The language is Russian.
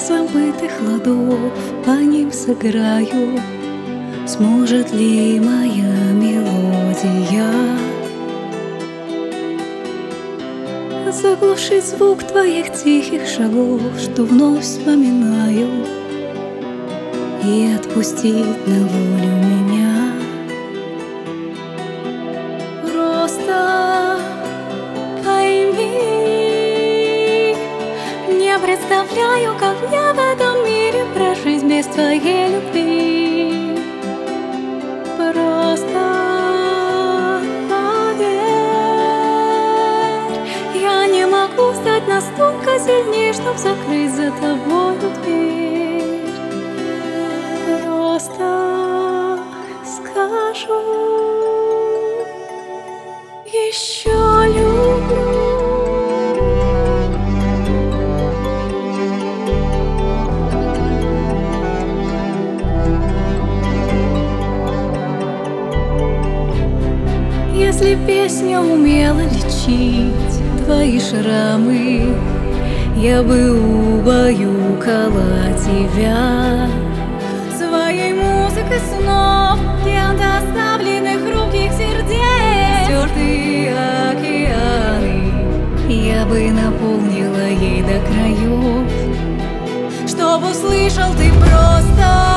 забытых ладов по ним сыграю. Сможет ли моя мелодия заглушить звук твоих тихих шагов, что вновь вспоминаю, и отпустить на волю меня? Просто пойми, не представляю, как мне в этом мире прожить без твоей любви. Просто поверь, я не могу стать настолько сильнее, чтоб закрыть за тобою дверь. Просто скажу: еще люблю. Если песня умела лечить твои шрамы, я бы убаюкала тебя своей музыкой снов, предоставленных хрупких сердец. Стертые океаны я бы наполнила ей до краев, чтоб услышал ты просто